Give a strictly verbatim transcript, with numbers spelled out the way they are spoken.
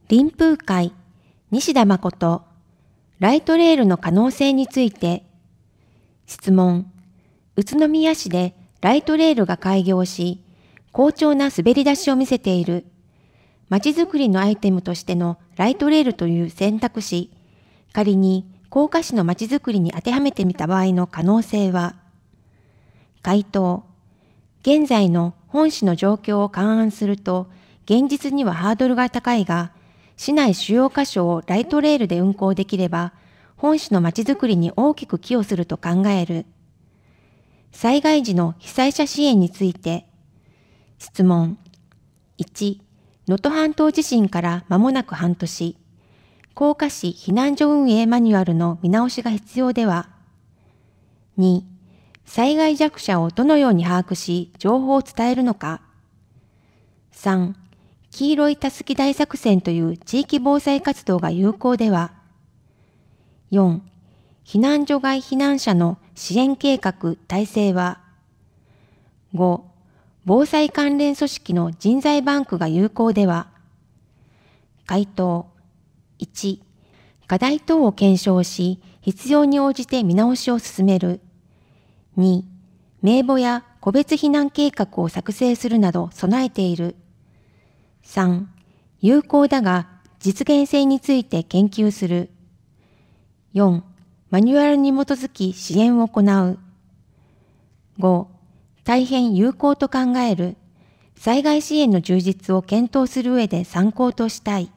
林風会、西田誠、ライトレールの可能性について。質問。宇都宮市でライトレールが開業し、好調な滑り出しを見せている。まちづくりのアイテムとしてのライトレールという選択肢、仮に甲賀市のまちづくりに当てはめてみた場合の可能性は。回答。現在の本市の状況を勘案すると、現実にはハードルが高いが、市内主要箇所をライトレールで運行できれば、本市のまちづくりに大きく寄与すると考える。災害時の被災者支援について。質問。いち、能登半島地震から間もなく半年、甲賀市避難所運営マニュアルの見直しが必要では。に、災害弱者をどのように把握し、情報を伝えるのか。さん、黄色いたすき大作戦という地域防災活動が有効では。よん、避難所外避難者の支援計画・体制は。ご、防災関連組織の人材バンクが有効では。回答。いち、課題等を検証し、必要に応じて見直しを進める。に、名簿や個別避難計画を作成するなど備えている。さん、有効だが実現性について研究する。よん、マニュアルに基づき支援を行う。ご、大変有効と考える。災害支援の充実を検討する上で参考としたい。